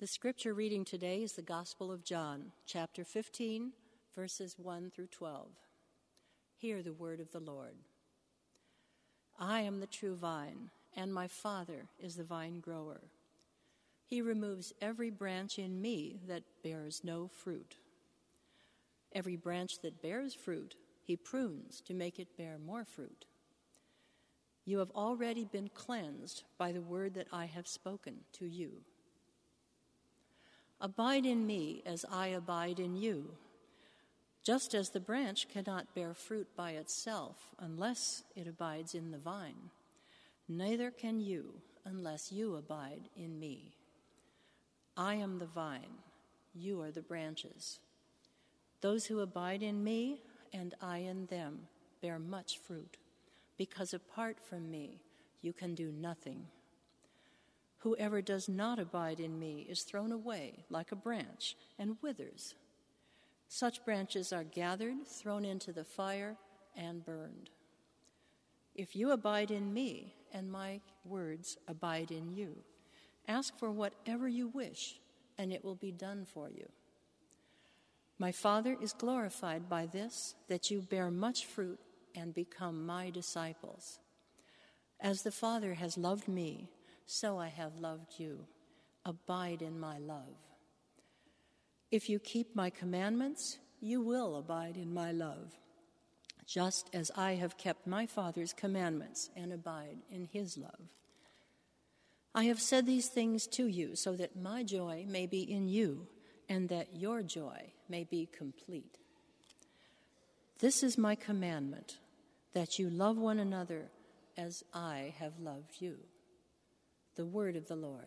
The scripture reading today is the Gospel of John, chapter 15, verses 1 through 12. Hear the word of the Lord. I am the true vine, and my Father is the vine grower. He removes every branch in me that bears no fruit. Every branch that bears fruit, he prunes to make it bear more fruit. You have already been cleansed by the word that I have spoken to you. Abide in me as I abide in you. Just as the branch cannot bear fruit by itself unless it abides in the vine, neither can you unless you abide in me. I am the vine, you are the branches. Those who abide in me and I in them bear much fruit, because apart from me you can do nothing. Whoever does not abide in me is thrown away like a branch and withers. Such branches are gathered, thrown into the fire, and burned. If you abide in me and my words abide in you, ask for whatever you wish, and it will be done for you. My Father is glorified by this, that you bear much fruit and become my disciples. As the Father has loved me, so I have loved you. Abide in my love. If you keep my commandments, you will abide in my love, just as I have kept my Father's commandments and abide in his love. I have said these things to you so that my joy may be in you and that your joy may be complete. This is my commandment, that you love one another as I have loved you. The word of the Lord.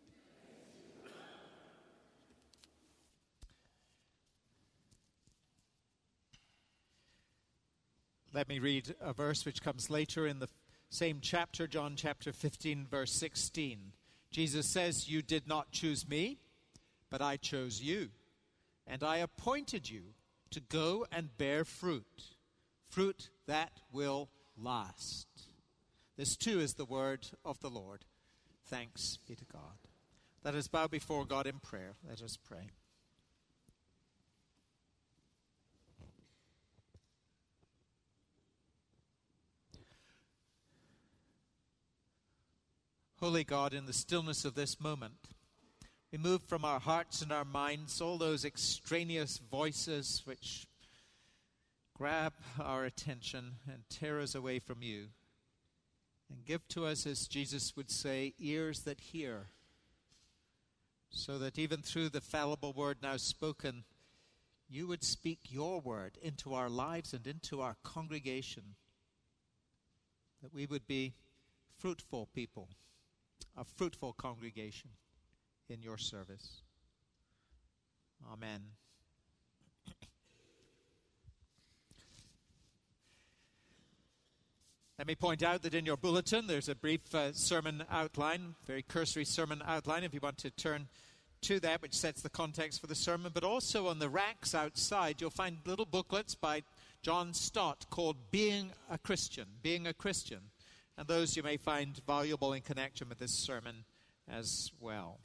Let me read a verse which comes later in the same chapter, John chapter 15, verse 16. Jesus says, "You did not choose me, but I chose you, and I appointed you to go and bear fruit, fruit that will last." This too is the word of the Lord. Thanks be to God. Let us bow before God in prayer. Let us pray. Holy God, in the stillness of this moment, remove from our hearts and our minds all those extraneous voices which grab our attention and tear us away from you. And give to us, as Jesus would say, ears that hear, so that even through the fallible word now spoken, you would speak your word into our lives and into our congregation, that we would be fruitful people, a fruitful congregation in your service. Amen. Let me point out that in your bulletin there's a brief sermon outline, very cursory sermon outline, if you want to turn to that, which sets the context for the sermon. But also on the racks outside, you'll find little booklets by John Stott called Being a Christian, and those you may find valuable in connection with this sermon as well.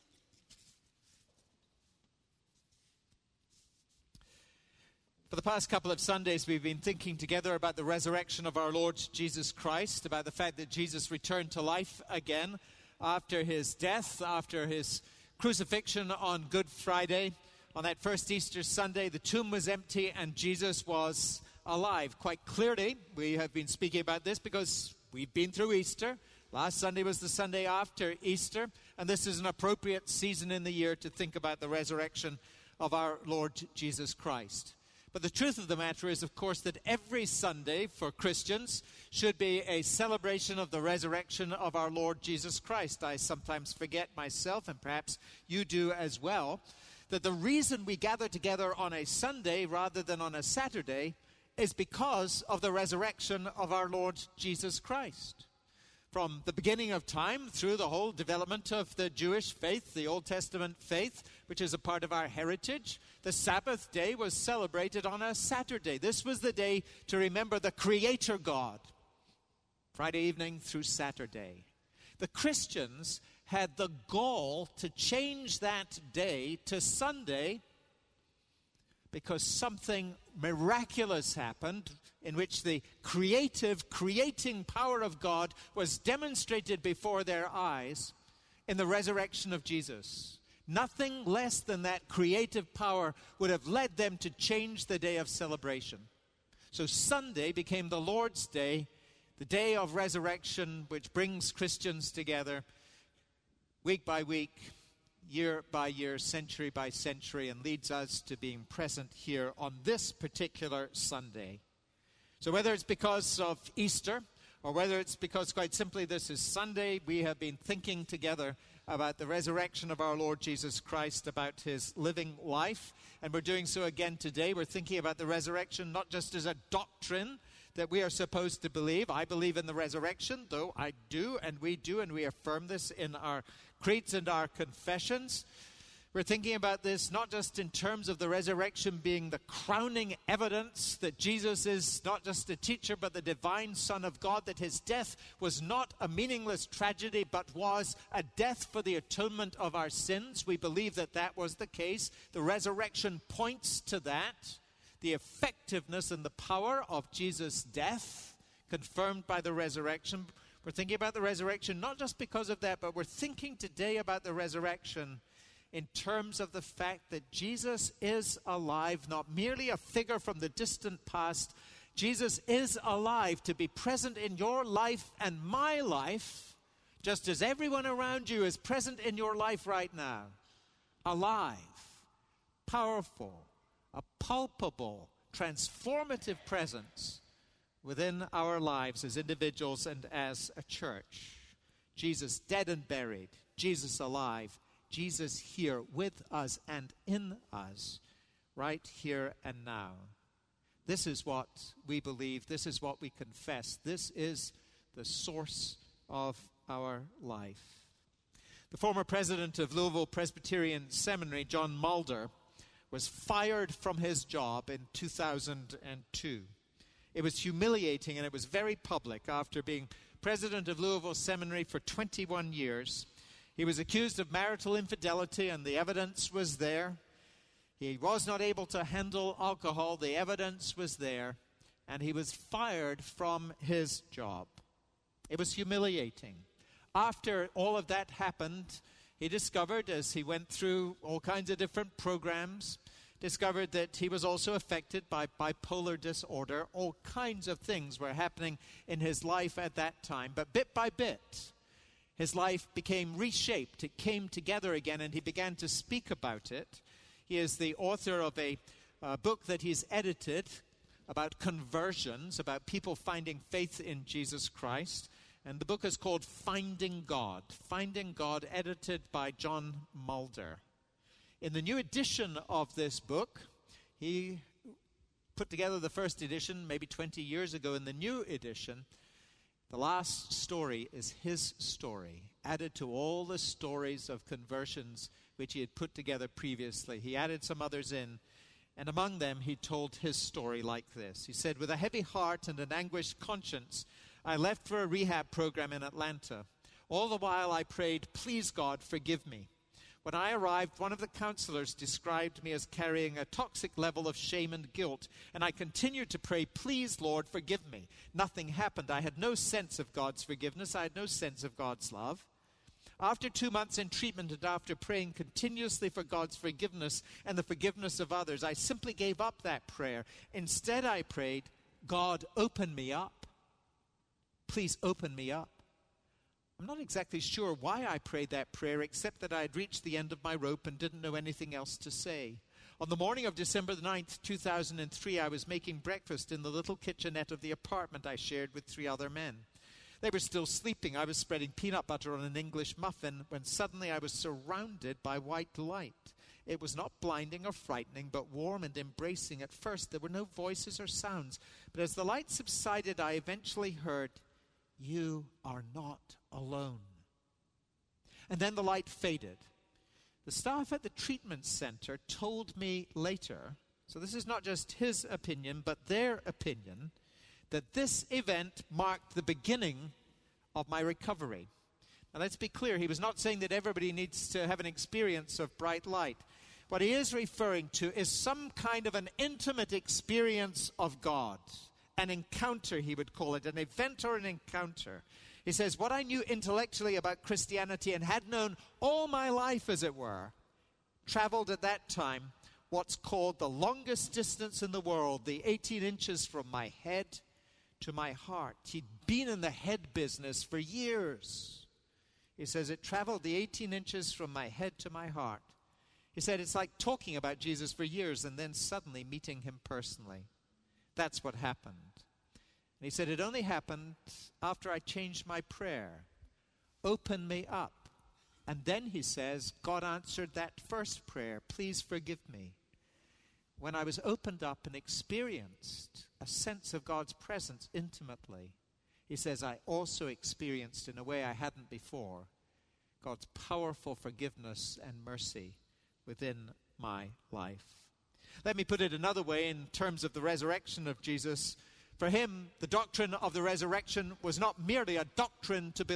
For the past couple of Sundays, we've been thinking together about the resurrection of our Lord Jesus Christ, about the fact that Jesus returned to life again after his death, after his crucifixion on Good Friday. On that first Easter Sunday, the tomb was empty and Jesus was alive. Quite clearly, we have been speaking about this because we've been through Easter. Last Sunday was the Sunday after Easter, and this is an appropriate season in the year to think about the resurrection of our Lord Jesus Christ. But the truth of the matter is, of course, that every Sunday for Christians should be a celebration of the resurrection of our Lord Jesus Christ. I sometimes forget myself, and perhaps you do as well, that the reason we gather together on a Sunday rather than on a Saturday is because of the resurrection of our Lord Jesus Christ. From the beginning of time through the whole development of the Jewish faith, the Old Testament faith, which is a part of our heritage, the Sabbath day was celebrated on a Saturday. This was the day to remember the Creator God, Friday evening through Saturday. The Christians had the gall to change that day to Sunday because something miraculous happened in which the creating power of God was demonstrated before their eyes in the resurrection of Jesus. Nothing less than that creative power would have led them to change the day of celebration. So Sunday became the Lord's Day, the day of resurrection, which brings Christians together week by week, year by year, century by century, and leads us to being present here on this particular Sunday. So whether it's because of Easter, or whether it's because quite simply this is Sunday, we have been thinking together about the resurrection of our Lord Jesus Christ, about his living life. And we're doing so again today. We're thinking about the resurrection not just as a doctrine that we are supposed to believe. I believe in the resurrection, though I do, and we affirm this in our creeds and our confessions. We're thinking about this not just in terms of the resurrection being the crowning evidence that Jesus is not just a teacher but the divine Son of God, that his death was not a meaningless tragedy but was a death for the atonement of our sins. We believe that that was the case. The resurrection points to that. The effectiveness and the power of Jesus' death confirmed by the resurrection. We're thinking about the resurrection not just because of that, but we're thinking today about the resurrection in terms of the fact that Jesus is alive, not merely a figure from the distant past. Jesus is alive to be present in your life and my life, just as everyone around you is present in your life right now. Alive, powerful, a palpable, transformative presence within our lives as individuals and as a church. Jesus dead and buried, Jesus alive, Jesus here with us and in us, right here and now. This is what we believe. This is what we confess. This is the source of our life. The former president of Louisville Presbyterian Seminary, John Mulder, was fired from his job in 2002. It was humiliating and it was very public. After being president of Louisville Seminary for 21 years, he was accused of marital infidelity, and the evidence was there. He was not able to handle alcohol. The evidence was there. And he was fired from his job. It was humiliating. After all of that happened, he discovered, as he went through all kinds of different programs, discovered that he was also affected by bipolar disorder. All kinds of things were happening in his life at that time. But bit by bit, his life became reshaped. It came together again, and he began to speak about it. He is the author of a book that he's edited about conversions, about people finding faith in Jesus Christ. And the book is called Finding God, edited by John Mulder. In the new edition of this book, he put together the first edition maybe 20 years ago. In the new edition, the last story is his story, added to all the stories of conversions which he had put together previously. He added some others in, and among them he told his story like this. He said, "With a heavy heart and an anguished conscience, I left for a rehab program in Atlanta. All the while I prayed, 'Please God, forgive me.' When I arrived, one of the counselors described me as carrying a toxic level of shame and guilt, and I continued to pray, 'Please, Lord, forgive me.' Nothing happened. I had no sense of God's forgiveness. I had no sense of God's love. After 2 months in treatment and after praying continuously for God's forgiveness and the forgiveness of others, I simply gave up that prayer. Instead, I prayed, 'God, open me up. Please open me up.' I'm not exactly sure why I prayed that prayer, except that I had reached the end of my rope and didn't know anything else to say. On the morning of December the 9th, 2003, I was making breakfast in the little kitchenette of the apartment I shared with 3 other men. They were still sleeping. I was spreading peanut butter on an English muffin when suddenly I was surrounded by white light. It was not blinding or frightening, but warm and embracing. At first, there were no voices or sounds. But as the light subsided, I eventually heard, 'You are not alone.' And then the light faded. The staff at the treatment center told me later, so this is not just his opinion, but their opinion, that this event marked the beginning of my recovery. And let's be clear, he was not saying that everybody needs to have an experience of bright light. What he is referring to is some kind of an intimate experience of God. An encounter, he would call it, an event or an encounter. He says, what I knew intellectually about Christianity and had known all my life, as it were, traveled at that time what's called the longest distance in the world, the 18 inches from my head to my heart. He'd been in the head business for years. He says, it traveled the 18 inches from my head to my heart. He said, it's like talking about Jesus for years and then suddenly meeting him personally. That's what happened. And he said, it only happened after I changed my prayer. Open me up. And then he says, God answered that first prayer, please forgive me. When I was opened up and experienced a sense of God's presence intimately, he says, I also experienced in a way I hadn't before, God's powerful forgiveness and mercy within my life. Let me put it another way in terms of the resurrection of Jesus. For him, the doctrine of the resurrection was not merely a doctrine to be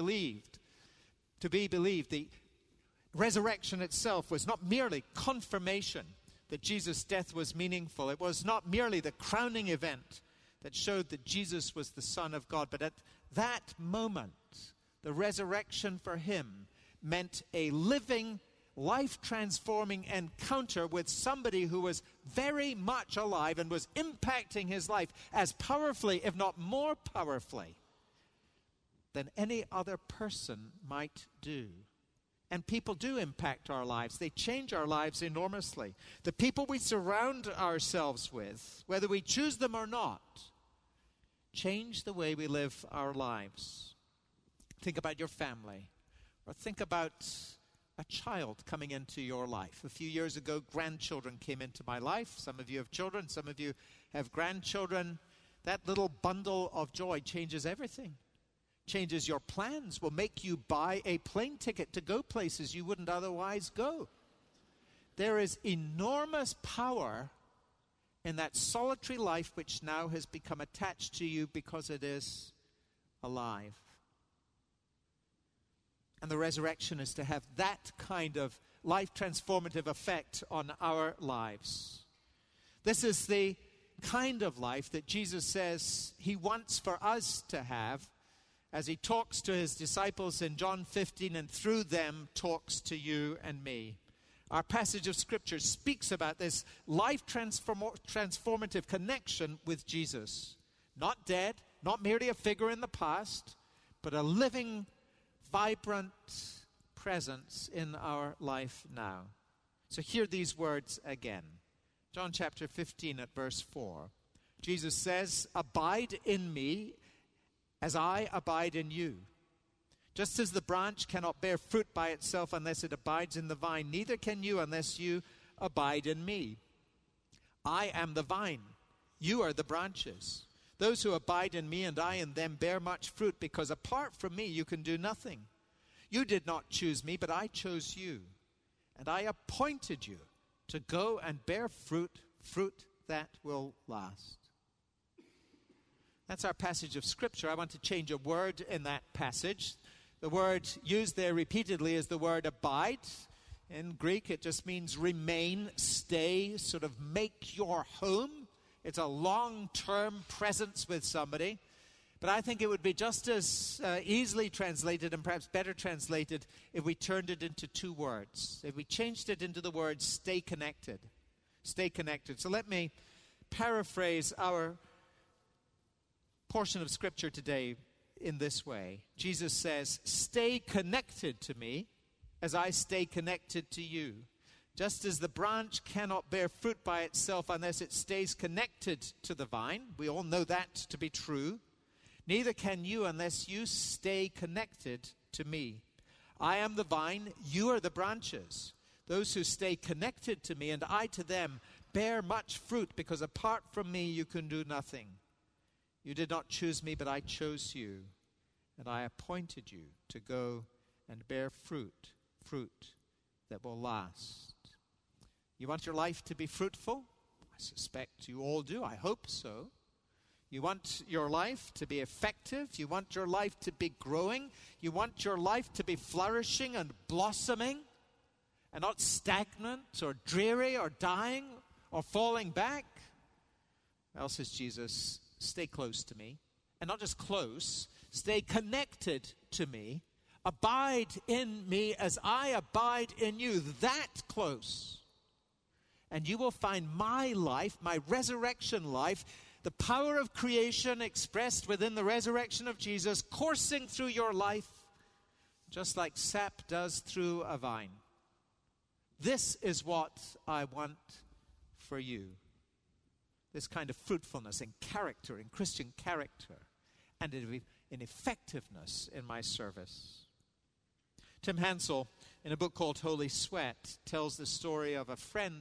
believed. The resurrection itself was not merely confirmation that Jesus' death was meaningful. It was not merely the crowning event that showed that Jesus was the Son of God. But at that moment, the resurrection for him meant a living, life-transforming encounter with somebody who was very much alive and was impacting his life as powerfully, if not more powerfully, than any other person might do. And people do impact our lives. They change our lives enormously. The people we surround ourselves with, whether we choose them or not, change the way we live our lives. Think about your family, or think about a child coming into your life. A few years ago, grandchildren came into my life. Some of you have children, some of you have grandchildren. That little bundle of joy changes everything. Changes your plans, will make you buy a plane ticket to go places you wouldn't otherwise go. There is enormous power in that solitary life which now has become attached to you because it is alive. And the resurrection is to have that kind of life-transformative effect on our lives. This is the kind of life that Jesus says he wants for us to have as he talks to his disciples in John 15 and through them talks to you and me. Our passage of Scripture speaks about this life-transformative connection with Jesus. Not dead, not merely a figure in the past, but a living, vibrant presence in our life now. So hear these words again. John chapter 15 at verse 4. Jesus says, abide in me as I abide in you. Just as the branch cannot bear fruit by itself unless it abides in the vine, neither can you unless you abide in me. I am the vine, you are the branches. Those who abide in me and I in them bear much fruit, because apart from me you can do nothing. You did not choose me, but I chose you, and I appointed you to go and bear fruit that will last. That's our passage of Scripture. I want to change a word in that passage. The word used there repeatedly is the word abide. In Greek, it just means remain, stay, sort of make your home. It's a long-term presence with somebody. But I think it would be just as easily translated and perhaps better translated if we turned it into two words. If we changed it into the word stay connected. Stay connected. So let me paraphrase our portion of Scripture today in this way. Jesus says, stay connected to me as I stay connected to you. Just as the branch cannot bear fruit by itself unless it stays connected to the vine. We all know that to be true. Neither can you unless you stay connected to me. I am the vine, you are the branches. Those who stay connected to me and I to them bear much fruit, because apart from me you can do nothing. You did not choose me, but I chose you, and I appointed you to go and bear fruit that will last. You want your life to be fruitful? I suspect you all do. I hope so. You want your life to be effective. You want your life to be growing. You want your life to be flourishing and blossoming and not stagnant or dreary or dying or falling back. Well, says Jesus, stay close to me. And not just close, stay connected to me. Abide in me as I abide in you. That close. And you will find my life, my resurrection life, the power of creation expressed within the resurrection of Jesus, coursing through your life, just like sap does through a vine. This is what I want for you. This kind of fruitfulness in character, in Christian character, and in effectiveness in my service. Tim Hansel, in a book called Holy Sweat, tells the story of a friend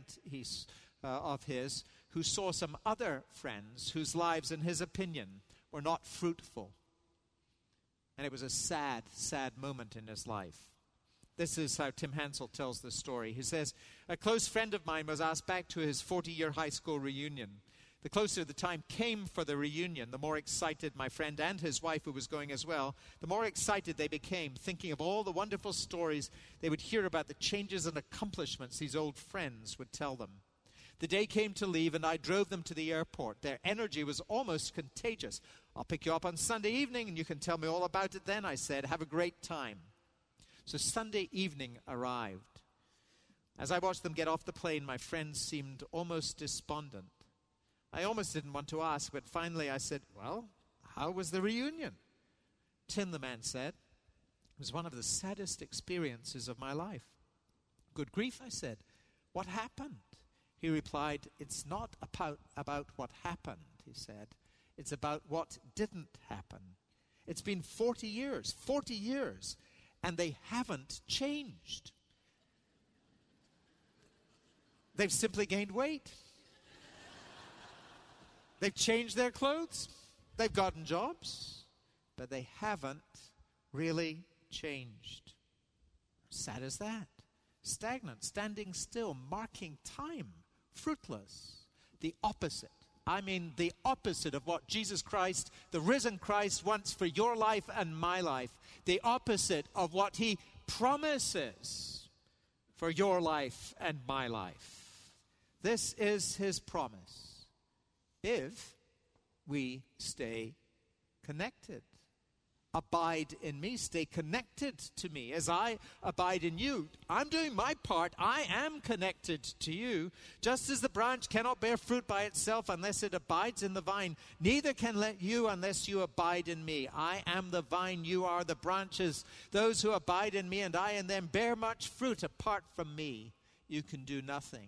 of his who saw some other friends whose lives, in his opinion, were not fruitful. And it was a sad, sad moment in his life. This is how Tim Hansel tells the story. He says, a close friend of mine was asked back to his 40-year high school reunion. The closer the time came for the reunion, the more excited my friend and his wife, who was going as well, the more excited they became, thinking of all the wonderful stories they would hear about the changes and accomplishments these old friends would tell them. The day came to leave, and I drove them to the airport. Their energy was almost contagious. I'll pick you up on Sunday evening, and you can tell me all about it then, I said. Have a great time. So Sunday evening arrived. As I watched them get off the plane, my friends seemed almost despondent. I almost didn't want to ask, but finally I said, well, how was the reunion? Tim, the man said, it was one of the saddest experiences of my life. Good grief, I said. What happened? He replied, it's not about what happened, he said. It's about what didn't happen. It's been 40 years, and they haven't changed. They've simply gained weight. They've changed their clothes. They've gotten jobs, but they haven't really changed. Sad as that. Stagnant, standing still, marking time. Fruitless. The opposite. I mean the opposite of what Jesus Christ, the risen Christ, wants for your life and my life. The opposite of what he promises for your life and my life. This is his promise. If we stay connected. Abide in me, stay connected to me as I abide in you. I'm doing my part. I am connected to you. Just as the branch cannot bear fruit by itself unless it abides in the vine, neither can let you unless you abide in me. I am the vine, you are the branches. Those who abide in me and I in them bear much fruit. Apart from me, you can do nothing.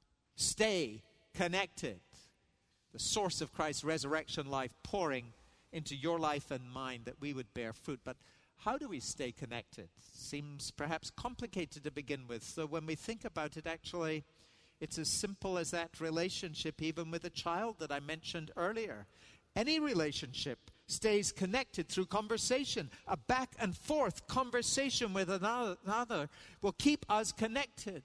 Stay connected. The source of Christ's resurrection life pouring into your life and mine, that we would bear fruit. But how do we stay connected? Seems perhaps complicated to begin with. So when we think about it, actually, it's as simple as that relationship, even with a child that I mentioned earlier. Any relationship stays connected through conversation. A back and forth conversation with another will keep us connected.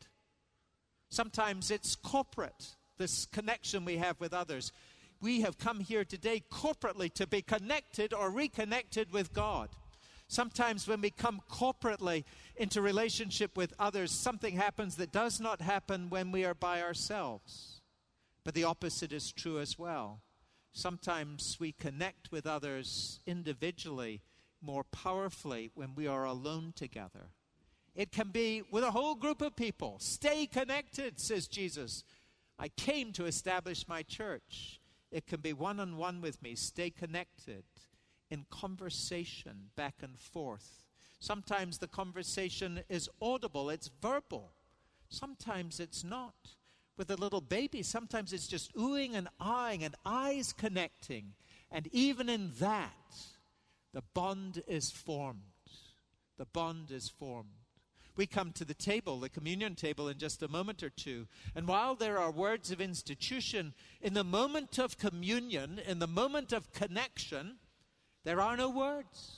Sometimes it's corporate, this connection we have with others. We have come here today corporately to be connected or reconnected with God. Sometimes when we come corporately into relationship with others, something happens that does not happen when we are by ourselves. But the opposite is true as well. Sometimes we connect with others individually more powerfully when we are alone together. It can be with a whole group of people. Stay connected, says Jesus. I came to establish my church. It can be one-on-one with me. Stay connected in conversation back and forth. Sometimes the conversation is audible. It's verbal. Sometimes it's not. With a little baby, sometimes it's just oohing and aahing and eyes connecting. And even in that, the bond is formed. The bond is formed. We come to the table, the communion table, in just a moment or two. And while there are words of institution, in the moment of communion, in the moment of connection, there are no words.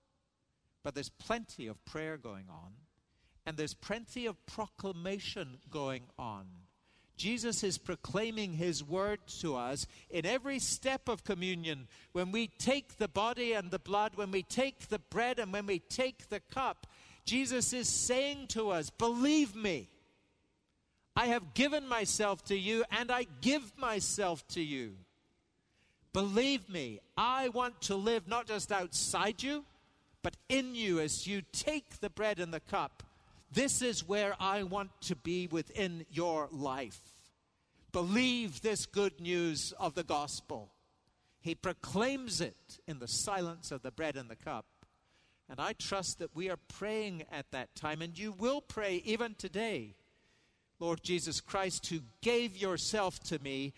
But there's plenty of prayer going on. And there's plenty of proclamation going on. Jesus is proclaiming his word to us in every step of communion. When we take the body and the blood, when we take the bread and when we take the cup, Jesus is saying to us, believe me. I have given myself to you and I give myself to you. Believe me, I want to live not just outside you, but in you as you take the bread and the cup. This is where I want to be within your life. Believe this good news of the gospel. He proclaims it in the silence of the bread and the cup. And I trust that we are praying at that time, and you will pray even today. Lord Jesus Christ, who gave yourself to me,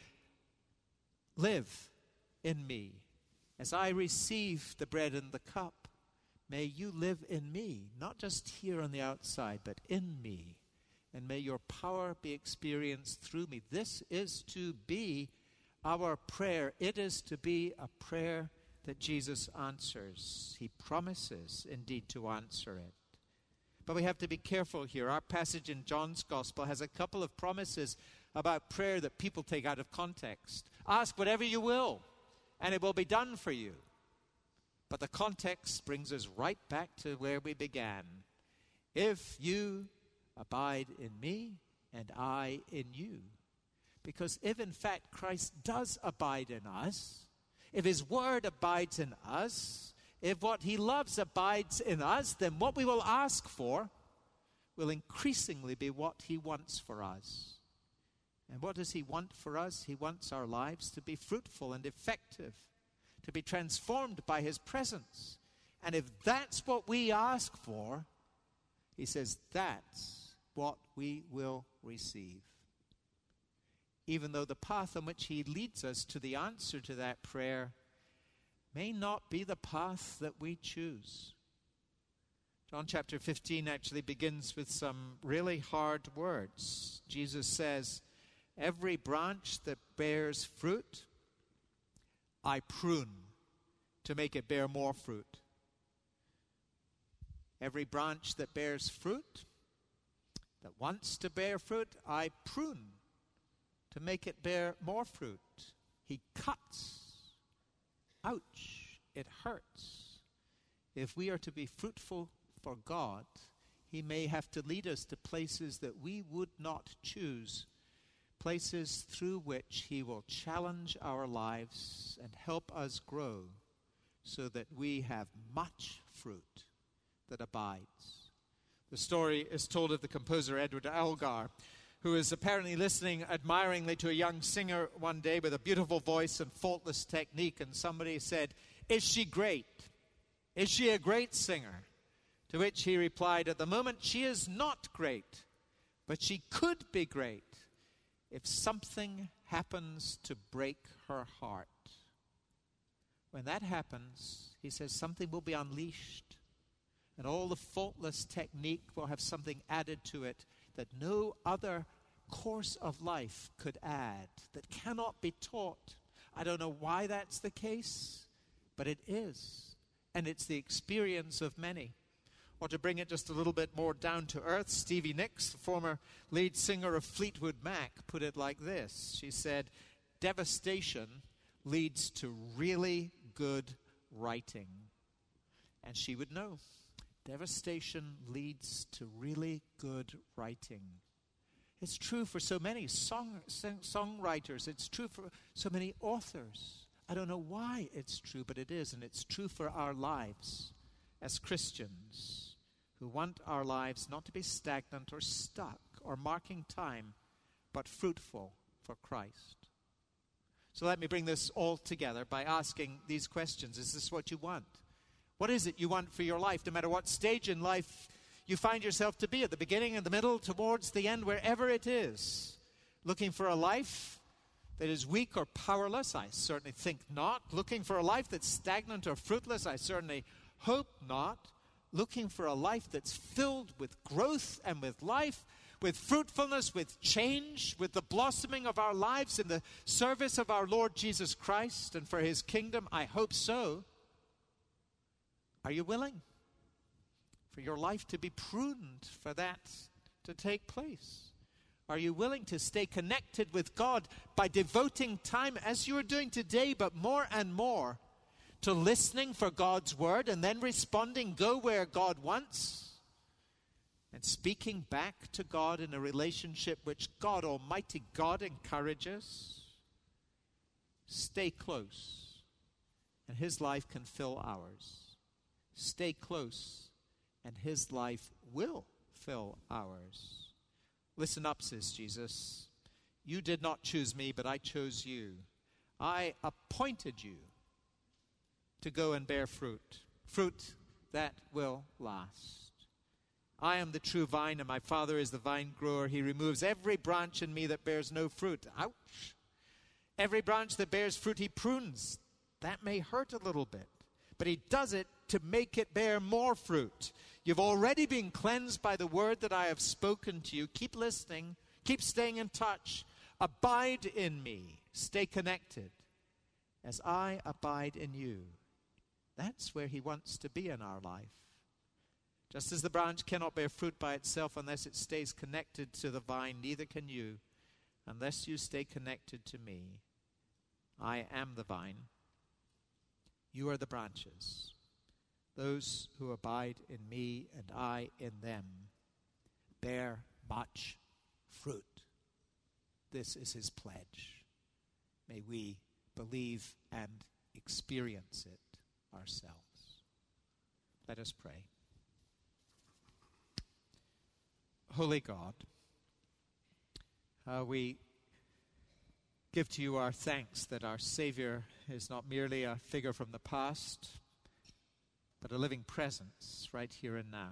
live in me. As I receive the bread and the cup, may you live in me, not just here on the outside, but in me. And may your power be experienced through me. This is to be our prayer. It is to be a prayer that Jesus answers. He promises indeed to answer it. But we have to be careful here. Our passage in John's Gospel has a couple of promises about prayer that people take out of context. Ask whatever you will, and it will be done for you. But the context brings us right back to where we began. If you abide in me and I in you. Because if in fact Christ does abide in us, if his word abides in us, if what he loves abides in us, then what we will ask for will increasingly be what he wants for us. And what does he want for us? He wants our lives to be fruitful and effective, to be transformed by his presence. And if that's what we ask for, he says that's what we will receive. Even though the path on which he leads us to the answer to that prayer may not be the path that we choose. John chapter 15 actually begins with some really hard words. Jesus says, every branch that bears fruit, I prune to make it bear more fruit. Every branch that bears fruit, that wants to bear fruit, I prune to make it bear more fruit. He cuts. Ouch, it hurts. If we are to be fruitful for God, he may have to lead us to places that we would not choose, places through which he will challenge our lives and help us grow so that we have much fruit that abides. The story is told of the composer Edward Elgar, who is apparently listening admiringly to a young singer one day with a beautiful voice and faultless technique, and somebody said, "Is she great? Is she a great singer?" To which he replied, "At the moment she is not great, but she could be great if something happens to break her heart." When that happens, he says, something will be unleashed, and all the faultless technique will have something added to it that no other course of life could add, that cannot be taught. I don't know why that's the case, but it is. And it's the experience of many. Or to bring it just a little bit more down to earth, Stevie Nicks, the former lead singer of Fleetwood Mac, put it like this. She said, devastation leads to really good writing. And she would know. Devastation leads to really good writing. It's true for so many songwriters. It's true for so many authors. I don't know why it's true, but it is. And it's true for our lives as Christians who want our lives not to be stagnant or stuck or marking time, but fruitful for Christ. So let me bring this all together by asking these questions. Is this what you want? What is it you want for your life, no matter what stage in life you find yourself to be, at the beginning, in the middle, towards the end, wherever it is? Looking for a life that is weak or powerless? I certainly think not. Looking for a life that's stagnant or fruitless? I certainly hope not. Looking for a life that's filled with growth and with life, with fruitfulness, with change, with the blossoming of our lives in the service of our Lord Jesus Christ and for his kingdom? I hope so. Are you willing for your life to be pruned, for that to take place? Are you willing to stay connected with God by devoting time, as you are doing today, but more and more, to listening for God's word and then responding, go where God wants, and speaking back to God in a relationship which God, Almighty God, encourages? Stay close, and his life can fill ours. Stay close, and his life will fill ours. Listen up, says Jesus. You did not choose me, but I chose you. I appointed you to go and bear fruit, fruit that will last. I am the true vine, and my Father is the vine grower. He removes every branch in me that bears no fruit. Ouch! Every branch that bears fruit, he prunes. That may hurt a little bit, but he does it to make it bear more fruit. You've already been cleansed by the word that I have spoken to you. Keep listening. Keep staying in touch. Abide in me. Stay connected as I abide in you. That's where he wants to be in our life. Just as the branch cannot bear fruit by itself unless it stays connected to the vine, neither can you unless you stay connected to me. I am the vine. You are the branches. Those who abide in me and I in them bear much fruit. This is his pledge. May we believe and experience it ourselves. Let us pray. Holy God, we give to you our thanks that our Savior is not merely a figure from the past, but a living presence right here and now.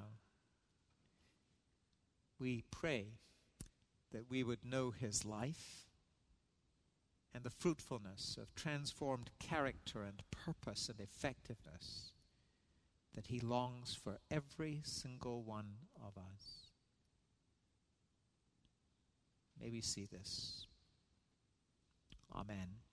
We pray that we would know his life and the fruitfulness of transformed character and purpose and effectiveness that he longs for every single one of us. May we see this. Amen.